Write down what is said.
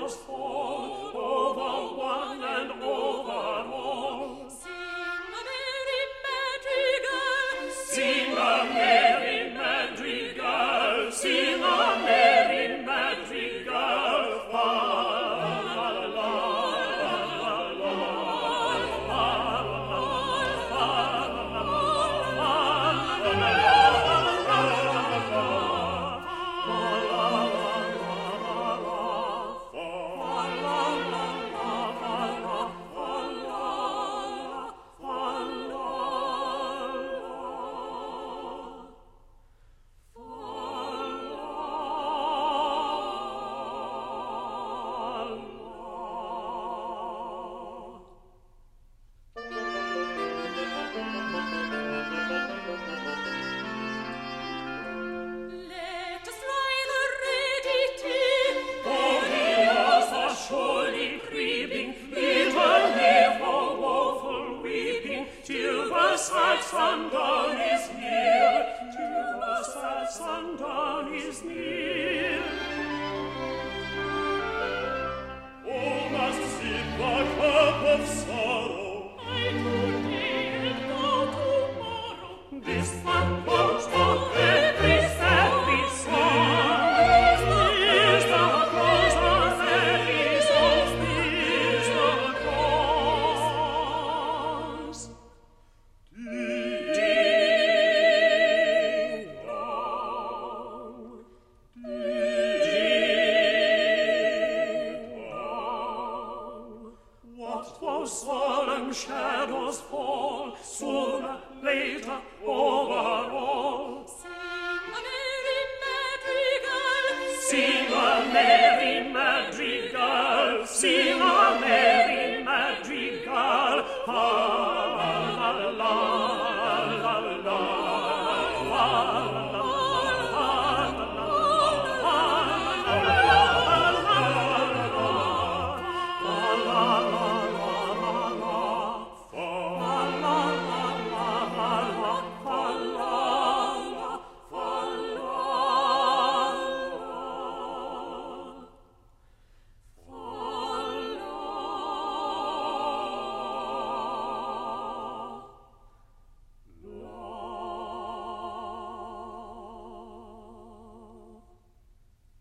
shadows fall over one and over all. Sing a merry madrigal, sing a merry madrigal, fa la la la la sad sundown is near, till the sad sundown is near. Oh, must sip the cup of sorrow, I today and go tomorrow. This the close of every sadly song, is the close of every song, is the close. What those solemn shadows fall, sooner, later, over all. Sing a merry madrigal, sing a merry madrigal, sing a merry madrigal.